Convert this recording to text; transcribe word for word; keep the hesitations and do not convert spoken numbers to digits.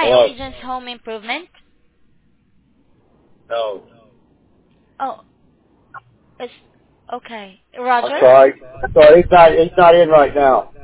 Hello? Agents Home Improvement? No. Oh, it's okay. I'm Roger? sorry. I'm sorry. He's not, he's not in right now.